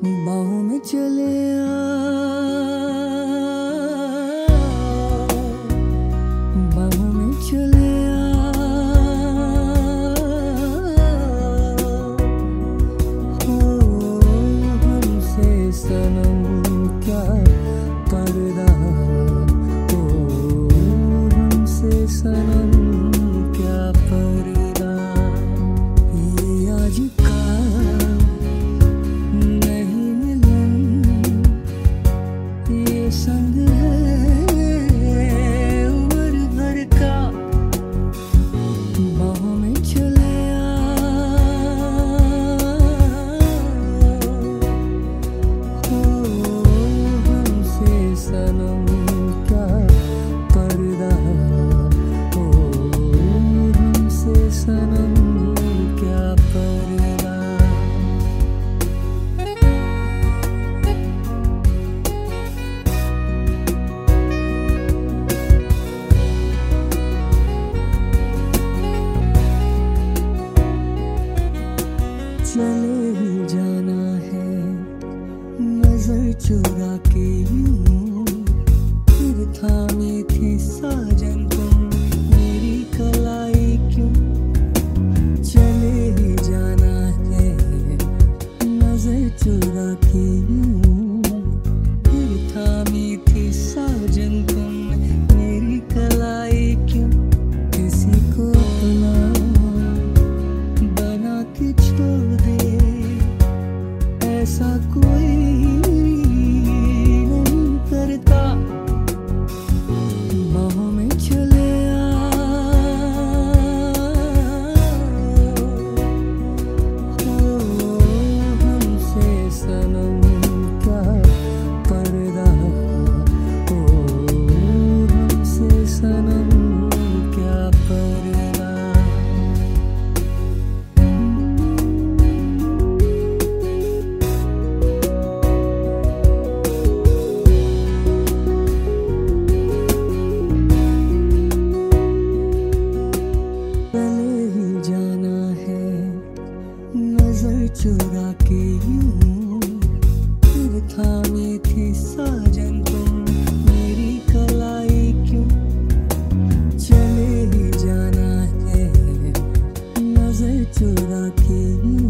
बाहों में चले बाहों में चले हमसे सनम क्या पर्दा, हमसे सनम क्या पर्दा। ये आज का नहीं मिलन, ये संग है उम्र भर का। बाहों में चले हमसे सनम क्या पर्दा, हमसे सनम क्या पर्दा। चले ही जाना है नजर चुरा के यूं, फिर थामी थी साजन तुम मेरी कलाई क्यों। चले ही जाना है नजर चुरा के यूं, फिर थामी थी साजन तुम मेरी कलाई क्यों। किसी को अपना बना के छोड़ दे, ऐसा कोई नहीं करता। बाहों में चले हमसे सनम क्या पर्दा, हमसे सनम क्या पर्दा। चले ही जाना है नजर चुरा के यूं, फिर थामी थी साजन तुम मेरी कलाई क्यों। चले ही जाना है नजर चुरा के यूं,